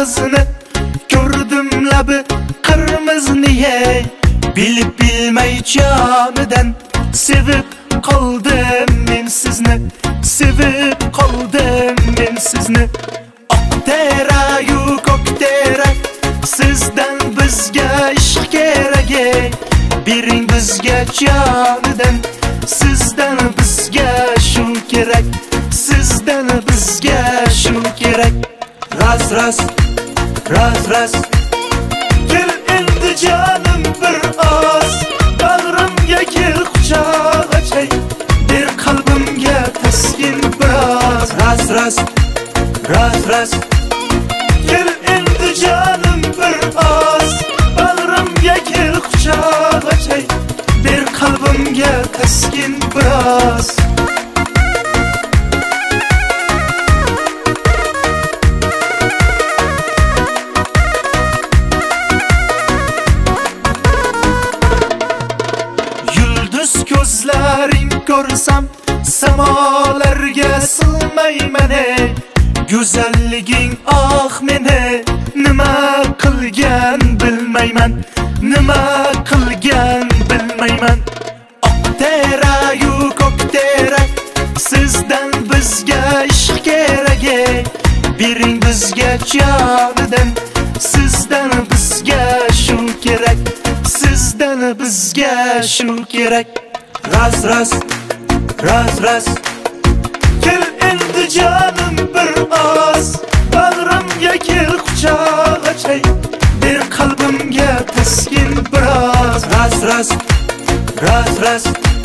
kızını, gördüm labi kırmızını ye. Bilip bilmey canıdan sevip kaldım men sizni, sevip kaldım men sizni. Oqtera yu koqtera, sizden bizga ishq kerak. Bering bizga canıdan, sizden bizga shu kerak, sizden bizga shu kerak. Raz raz, raz raz, gel endi canım bir oz, bag'rimga kel quchoq ochay, ber qalbimga taskin biroz. Raz raz, raz raz, gel endi canım bir oz, bag'rimga kel quchoq ochay, ber qalbimga taskin biroz. Gözlerin görsem semalarga sig'mayman ey. Güzelliging ah meni nima qilgan bilmayman, nima qilgan bilmayman. Oqtera yu koqtera, sizden bizga ishq kerak. Bering bizga jonidan, sizden bizga shu kerak, sizden bizga shu kerak. Raz raz, raz raz, gel endi canım bir oz, bag'rimga kel quchoq ochay, ber qalbimga taskin biroz. Raz raz, raz raz,